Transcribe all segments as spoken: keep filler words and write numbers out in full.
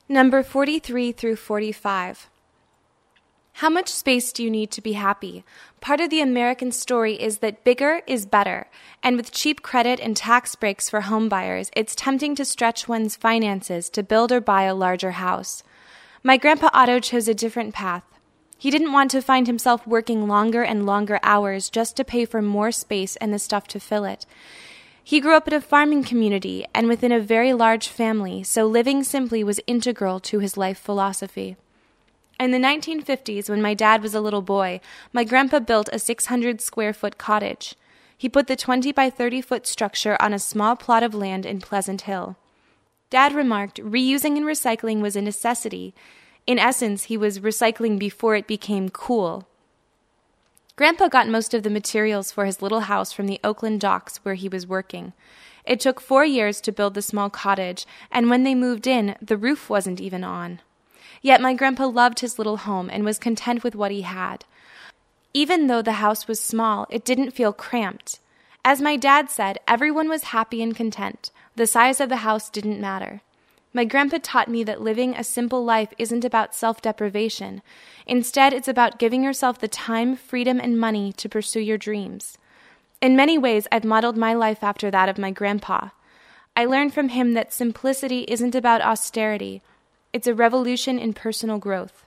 Number forty-three through forty-five. How much space do you need to be happy? Part of the American story is that bigger is better, and with cheap credit and tax breaks for home buyers, it's tempting to stretch one's finances to build or buy a larger house. My Grandpa Otto chose a different path. He didn't want to find himself working longer and longer hours just to pay for more space and the stuff to fill it. He grew up in a farming community and within a very large family, so living simply was integral to his life philosophy. In the nineteen fifties, when my dad was a little boy, my grandpa built a six hundred square foot cottage. He put the twenty by thirty foot structure on a small plot of land in Pleasant Hill. Dad remarked reusing and recycling was a necessity. In essence, he was recycling before it became cool. Grandpa got most of the materials for his little house from the Oakland docks where he was working. It took four years to build the small cottage, and when they moved in, the roof wasn't even on. Yet my grandpa loved his little home and was content with what he had. Even though the house was small, it didn't feel cramped. As my dad said, everyone was happy and content. The size of the house didn't matter. My grandpa taught me that living a simple life isn't about self-deprivation. Instead, it's about giving yourself the time, freedom, and money to pursue your dreams. In many ways, I've modeled my life after that of my grandpa. I learned from him that simplicity isn't about austerity. It's a revolution in personal growth.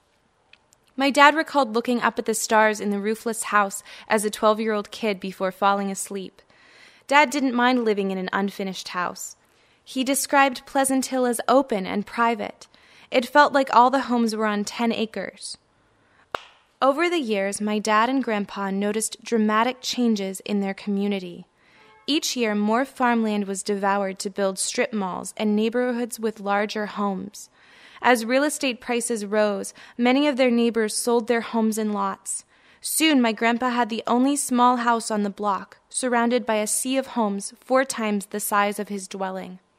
My dad recalled looking up at the stars in the roofless house as a twelve-year-old kid before falling asleep. Dad didn't mind living in an unfinished house. He described Pleasant Hill as open and private. It felt like all the homes were on ten acres. Over the years, my dad and Grandpa noticed dramatic changes in their community. Each year, more farmland was devoured to build strip malls and neighborhoods with larger homes. As real estate prices rose, many of their neighbors sold their homes and lots. Soon, my grandpa had the only small house on the block, surrounded by a sea of homes four times the size of his dwelling.